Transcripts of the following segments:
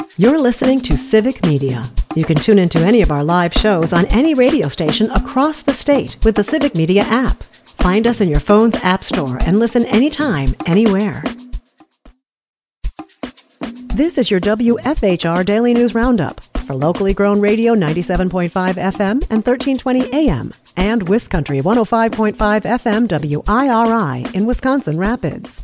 You're listening to Civic Media. You can tune into any of our live shows on any radio station across the state with the Civic Media app. Find us in your phone's app store and listen anytime, anywhere. This is your WFHR Daily News Roundup for locally grown radio 97.5 FM and 1320 AM and WisCountry 105.5 FM WIRI in Wisconsin Rapids.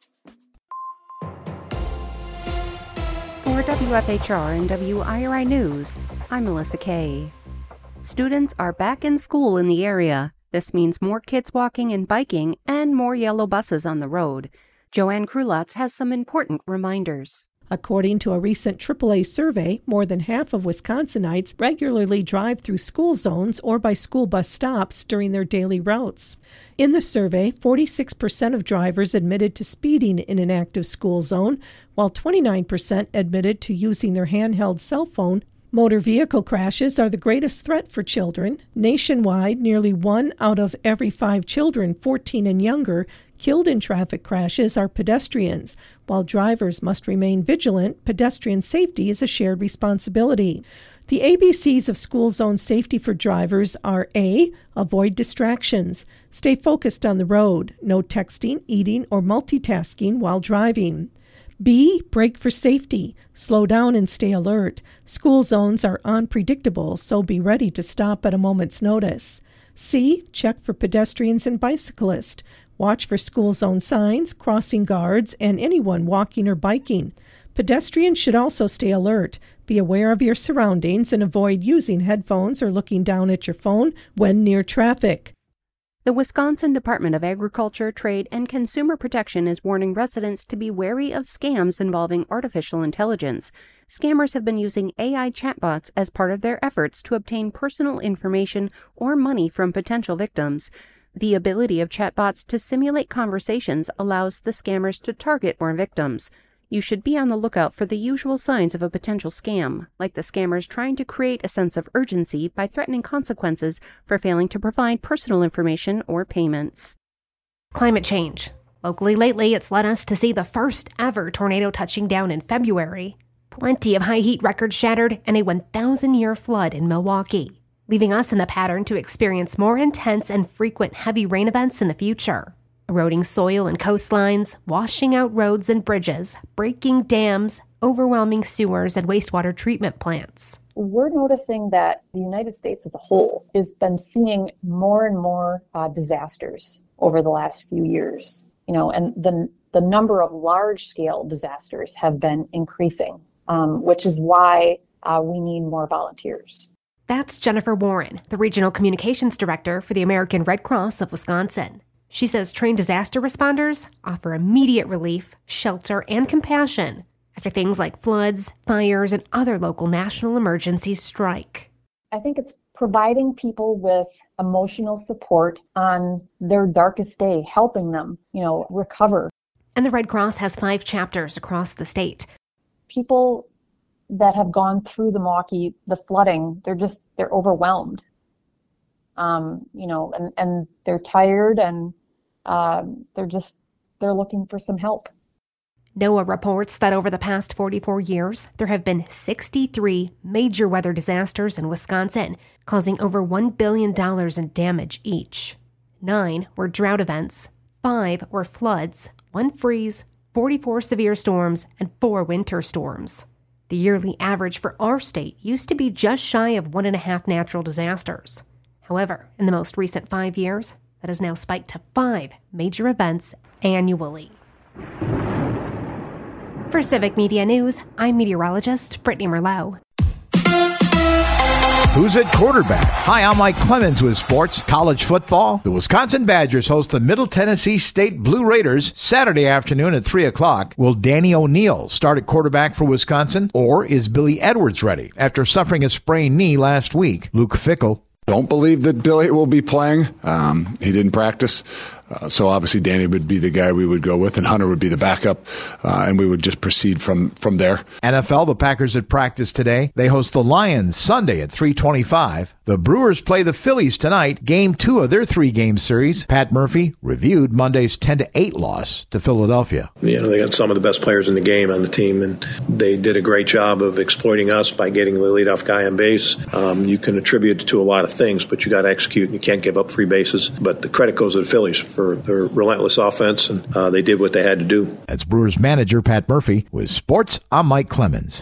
For WFHR and WIRI News, I'm Melissa Kay. Students are back in school in the area. This means more kids walking and biking and more yellow buses on the road. Joanne Krulotz has some important reminders. According to a recent AAA survey, more than half of Wisconsinites regularly drive through school zones or by school bus stops during their daily routes. In the survey, 46% of drivers admitted to speeding in an active school zone, while 29% admitted to using their handheld cell phone. Motor vehicle crashes are the greatest threat for children. Nationwide, nearly 1 out of every 5 children 14 and younger killed in traffic crashes are pedestrians. While drivers must remain vigilant, pedestrian safety is a shared responsibility. The ABCs of school zone safety for drivers are A. Avoid distractions. Stay focused on the road. No texting, eating, or multitasking while driving. B. Brake for safety. Slow down and stay alert. School zones are unpredictable, so be ready to stop at a moment's notice. C. Check for pedestrians and bicyclists. Watch for school zone signs, crossing guards, and anyone walking or biking. Pedestrians should also stay alert. Be aware of your surroundings and avoid using headphones or looking down at your phone when near traffic. The Wisconsin Department of Agriculture, Trade, and Consumer Protection is warning residents to be wary of scams involving artificial intelligence. Scammers have been using AI chatbots as part of their efforts to obtain personal information or money from potential victims. The ability of chatbots to simulate conversations allows the scammers to target more victims. You should be on the lookout for the usual signs of a potential scam, like the scammers trying to create a sense of urgency by threatening consequences for failing to provide personal information or payments. Climate change. Locally lately, it's led us to see the first ever tornado touching down in February. Plenty of high heat records shattered and a 1,000-year flood in Milwaukee, leaving us in the pattern to experience more intense and frequent heavy rain events in the future. Eroding soil and coastlines, washing out roads and bridges, breaking dams, overwhelming sewers and wastewater treatment plants. We're noticing that the United States as a whole has been seeing more and more disasters over the last few years. And the number of large-scale disasters have been increasing, which is why we need more volunteers. That's Jennifer Warren, the Regional Communications Director for the American Red Cross of Wisconsin. She says trained disaster responders offer immediate relief, shelter, and compassion after things like floods, fires, and other local national emergencies strike. I think it's providing people with emotional support on their darkest day, helping them, recover. And the Red Cross has 5 chapters across the state. People that have gone through the flooding, they're overwhelmed. And they're tired and they're looking for some help. NOAA reports that over the past 44 years, there have been 63 major weather disasters in Wisconsin, causing over $1 billion in damage each. 9 were drought events, 5 were floods, 1 freeze, 44 severe storms, and 4 winter storms. The yearly average for our state used to be just shy of 1.5 natural disasters. However, in the most recent 5 years, that has now spiked to 5 major events annually. For Civic Media News, I'm meteorologist Brittany Merlot. Who's at quarterback? Hi, I'm Mike Clemens with sports. College football. The Wisconsin Badgers host the Middle Tennessee State Blue Raiders Saturday afternoon at 3 o'clock. Will Danny O'Neal start at quarterback for Wisconsin, or is Billy Edwards ready after suffering a sprained knee last week? Luke Fickell. Don't believe that Billy will be playing. He didn't practice So obviously Danny would be the guy we would go with, and Hunter would be the backup, and we would just proceed from there. NFL, the Packers at practice today. They host the Lions Sunday at 3:25. The Brewers play the Phillies tonight, game 2 of their 3-game series. Pat Murphy reviewed Monday's 10-8 loss to Philadelphia. They got some of the best players in the game on the team, and they did a great job of exploiting us by getting the leadoff guy on base. You can attribute it to a lot of things, but you got to execute, and you can't give up free bases. But the credit goes to the Phillies for their relentless offense, and they did what they had to do. That's Brewers manager Pat Murphy. With sports, I'm Mike Clemens.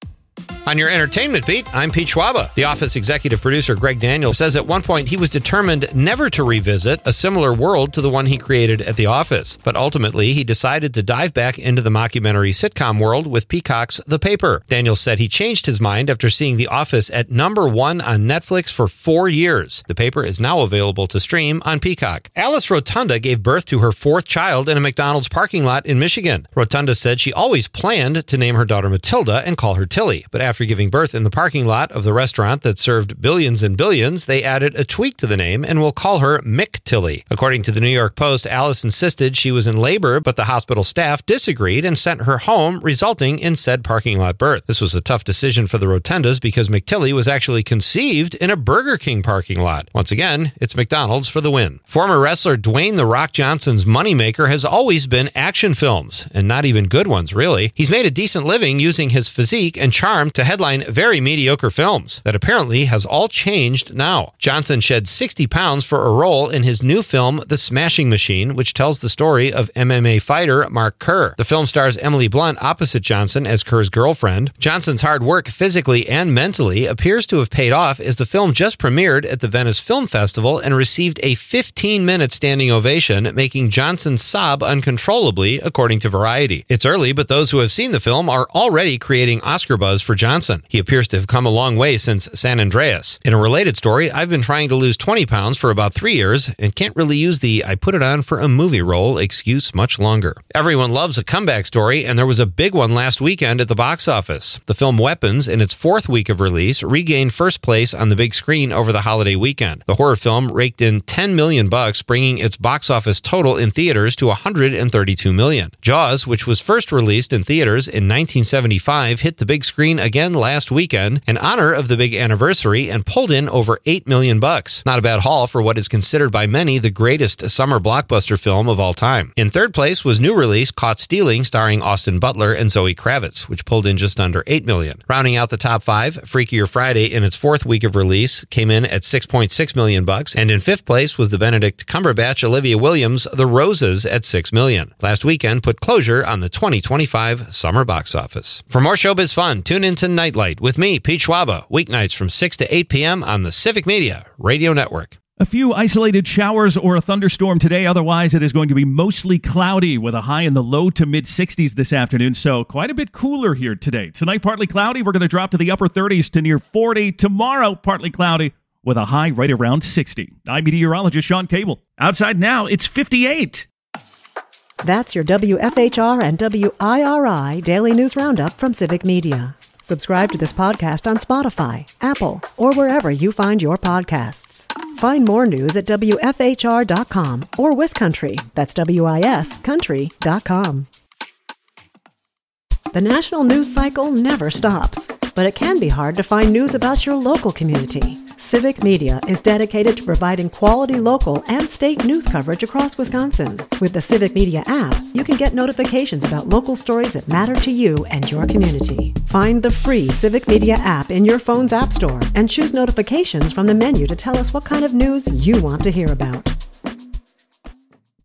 On your entertainment beat, I'm Pete Schwaba. The Office executive producer Greg Daniels says at one point he was determined never to revisit a similar world to the one he created at The Office. But ultimately, he decided to dive back into the mockumentary sitcom world with Peacock's The Paper. Daniels said he changed his mind after seeing The Office at #1 on Netflix for 4 years. The Paper is now available to stream on Peacock. Alice Rotunda gave birth to her 4th child in a McDonald's parking lot in Michigan. Rotunda said she always planned to name her daughter Matilda and call her Tilly. But after giving birth in the parking lot of the restaurant that served billions and billions, they added a tweak to the name and will call her Mick Tilly. According to the New York Post, Alice insisted she was in labor, but the hospital staff disagreed and sent her home, resulting in said parking lot birth. This was a tough decision for the Rotundas because McTilly was actually conceived in a Burger King parking lot. Once again, it's McDonald's for the win. Former wrestler Dwayne "The Rock" Johnson's moneymaker has always been action films, and not even good ones, really. He's made a decent living using his physique and charm to headline very mediocre films. That apparently has all changed now. Johnson shed 60 pounds for a role in his new film, The Smashing Machine, which tells the story of MMA fighter Mark Kerr. The film stars Emily Blunt opposite Johnson as Kerr's girlfriend. Johnson's hard work physically and mentally appears to have paid off, as the film just premiered at the Venice Film Festival and received a 15-minute standing ovation, making Johnson sob uncontrollably, according to Variety. It's early, but those who have seen the film are already creating Oscar buzz for Johnson. He appears to have come a long way since San Andreas. In a related story, I've been trying to lose 20 pounds for about 3 years and can't really use the "I put it on for a movie" role excuse much longer. Everyone loves a comeback story, and there was a big one last weekend at the box office. The film Weapons, in its 4th week of release, regained first place on the big screen over the holiday weekend. The horror film raked in $10 million, bringing its box office total in theaters to $132 million. Jaws, which was first released in theaters in 1975, hit the big screen again last weekend in honor of the big anniversary and pulled in over $8 million. Not a bad haul for what is considered by many the greatest summer blockbuster film of all time. In 3rd place was new release Caught Stealing, starring Austin Butler and Zoe Kravitz, which pulled in just under $8 million. Rounding out the top 5, Freakier Friday, in its 4th week of release, came in at $6.6 million, and in 5th place was the Benedict Cumberbatch Olivia Williams The Roses at $6 million. Last weekend put closure on the 2025 summer box office. For more showbiz fun, tune into Nightlight with me, Pete Schwaba, weeknights from 6 to 8 p.m. on the Civic Media Radio Network. A few isolated showers or a thunderstorm today. Otherwise, it is going to be mostly cloudy with a high in the low to mid-60s this afternoon. So quite a bit cooler here today. Tonight, partly cloudy. We're going to drop to the upper 30s to near 40. Tomorrow, partly cloudy with a high right around 60. I'm meteorologist Sean Cable. Outside now, it's 58. That's your WFHR and WIRI Daily News Roundup from Civic Media. Subscribe to this podcast on Spotify, Apple, or wherever you find your podcasts. Find more news at WFHR.com or WisCountry, that's WIS Country.com. The national news cycle never stops, but it can be hard to find news about your local community. Civic Media is dedicated to providing quality local and state news coverage across Wisconsin. With the Civic Media app, you can get notifications about local stories that matter to you and your community. Find the free Civic Media app in your phone's app store and choose notifications from the menu to tell us what kind of news you want to hear about.